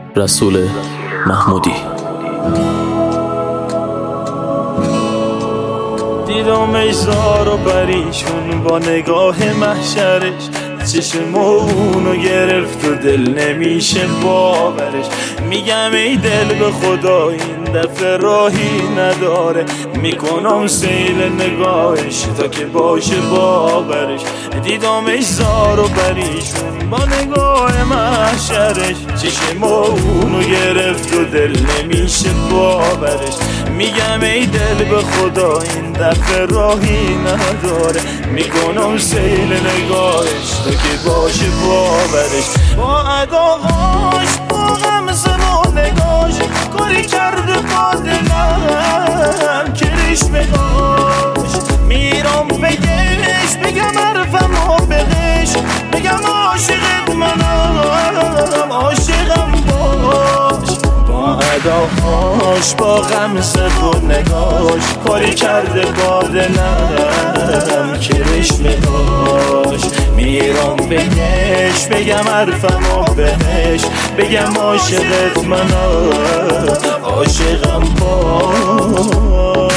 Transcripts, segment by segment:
رسول محمودی. دیدمش زار و پریشون با نگاه محشرش، چشم اونو گرفت و دل نمیشه باورش. میگم ای دل به خدا این دفعه راهی نداره، میکنم سیل نگاهش تا که باشه باورش. دیدمش زار و پریشون با نگاه محشرش، چشم اونو گرفت و دل نمیشه باورش. میگم ای دل به خدا این دفعه راهی نداره، میکنم سیل نگاهش تا که باشه باورش. با اداهاش با غمزه و نگاش کاری کرده با دلم کرشمهاش. میرم بگش بگم حرفمو بهش، بگم عاشقت منم عاشقم باش. با اداهاش با غمزه و نگاش کاری کرده با دلم کرشمهاش. میرم بهش بگم حرفمو بهش، بگم عاشقت منم عاشقم باش.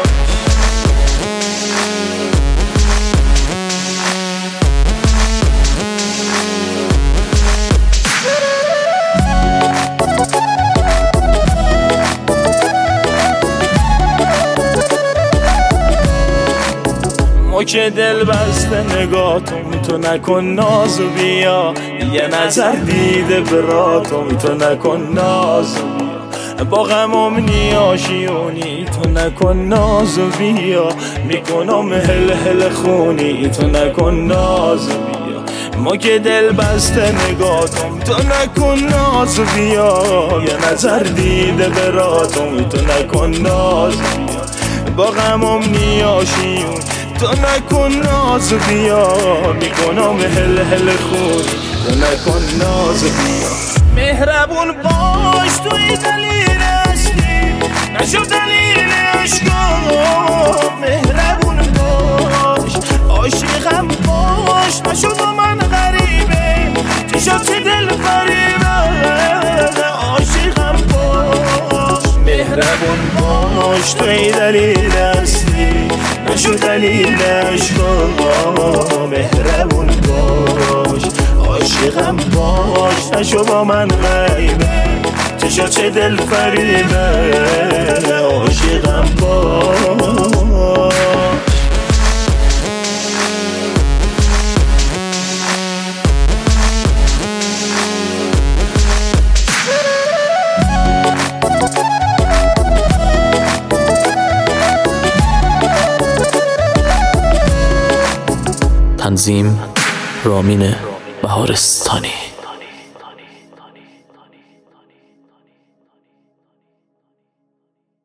ما که دل بسته نگاهتون، تو نکن ناز و بیا یه نظر دیده براتون، تو نکن ناز و بیا با غمم نیاشیونی، تو نکن ناز و بیا میکنم هل هل خونی، تو نکن ناز و بیا. ما که دل بسته نگاهتون، تو نکن ناز و بیا یه نظر دیده براتون، تو نکن ناز و بیا با غمم نیاشیونی، تو نکن ناز بیا میکنم هل هل خونی، تو نکن ناز بیا. مهربون باش توی دلیل هستی، نشو دلیل عشقم. مهربون باش عاشقم باش، نشو با من غریبه چشات دل فریبه عاشقم باش. مهربون باش توی دلیل هستی، نشو دلیل عشقم. مهربون باش عاشقم باش، نشو با من غیبه چشا چه دل فریبه عاشقم باش. تنظیم رامین بهارستانی.